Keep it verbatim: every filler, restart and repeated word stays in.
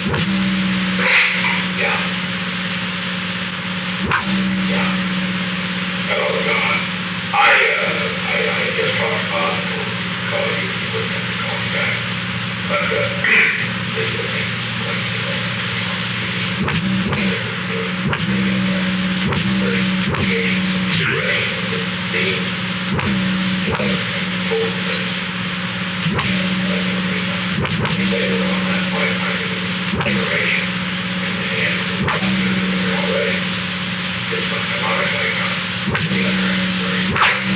Yeah. Yeah. Oh, God. I, uh, I, I just talked possible to call you. You wouldn't have to call me back. But, uh, this will make like, you know, first, okay, cigarette, the, one, four, he said,